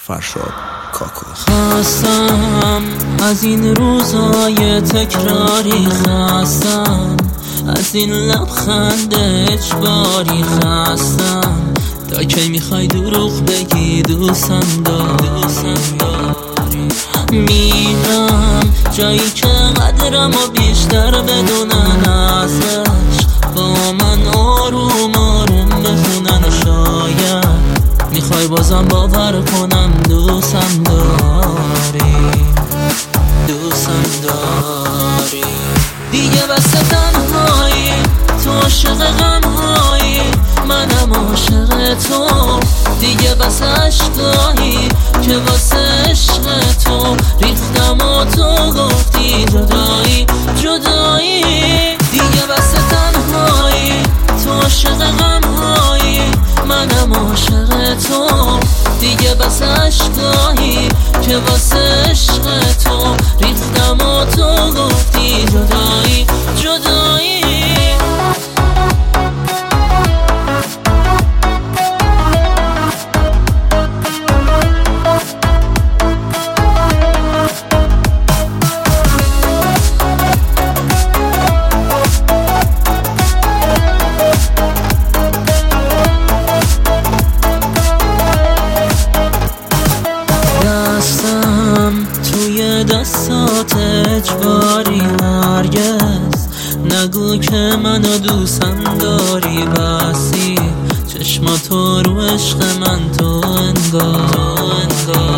فرشاد کاکو. خستم از این روزای تکراری، خستم از این لبخند اجباری، خستم تا کی میخوای دروغ بگی دوستم داری. میرم جایی که قدرمو بیشتر بدونن ازش، با من آروم آروم بخونن. شاید میخوای بازم باور کنم دوستم داری. دیگه بس تنهایی، تو عاشق غمهایی، منم عاشق تو. دیگه بس عشقایی که واسه عشق تو ریختم و تو گفتی جدایی. دیگه بس تنهایی، تو عاشق غمهایی، منم عاشق تو. دیگه بس عشقایی که واسه عشق تو ریختم و تو گفتی جدایی. توی دستات اجباری، هرگز نگو که منو دوستم داری. بسی چشماتو رو عشق من تو انگار.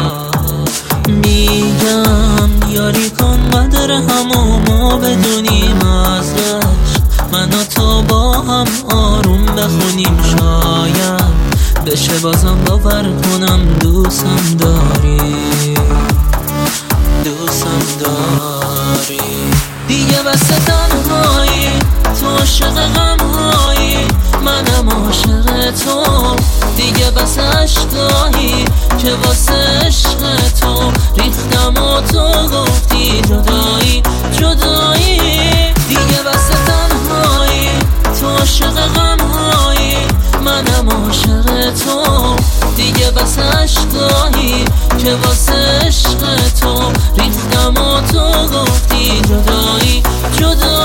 میگم یاری کن قدر همو ما بدونیم ازش، من و تو با هم آروم بخونیم. شاید بشه بازم باور کنم دوستم داری. دیگه بس تنهایی، تو عاشق غمهایی، منم عاشق تو. دیگه بس عشقایی که واسه عشق تو ریختم و تو گفتی جدایی. دیگه بس تنهایی، تو عاشق غمهایی، منم عاشق تو. دیگه بس عشقایی که واسه عشق تو ریختم و تو گفتی جدایی.